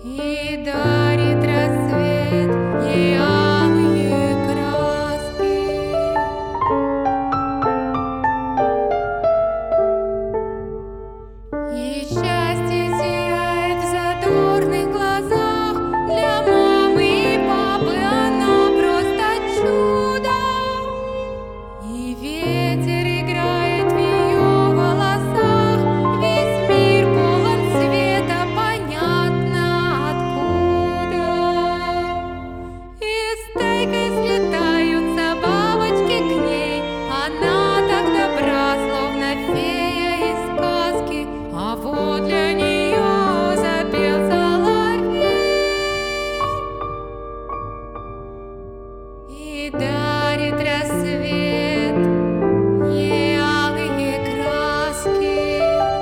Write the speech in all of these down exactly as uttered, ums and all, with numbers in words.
И дарит рассвет ей алые краски. И счастье сияет в задорных глазах. Для мамы и папы она просто чудо. И ветер играет в ее волосах. Весь мир полон света, понятно откуда. И стайкой слетаются бабочки к ней. Она так добра, словно фея из сказки. А вот для нее запел соловей и дарит рассвет ей алые краски.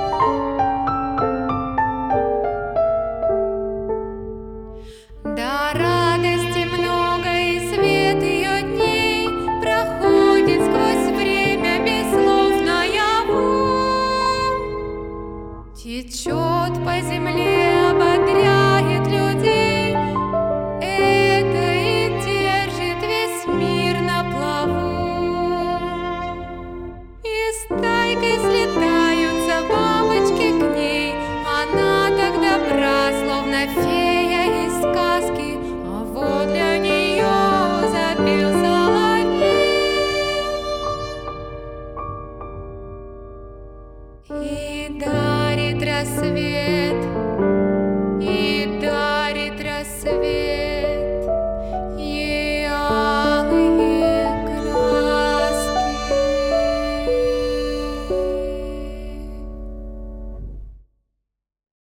Да, радости много, и свет ее дней проходит сквозь время без слов наяву. Течет по земле, ободряет людей. Это и держит весь мир на плаву. И стайкой слетает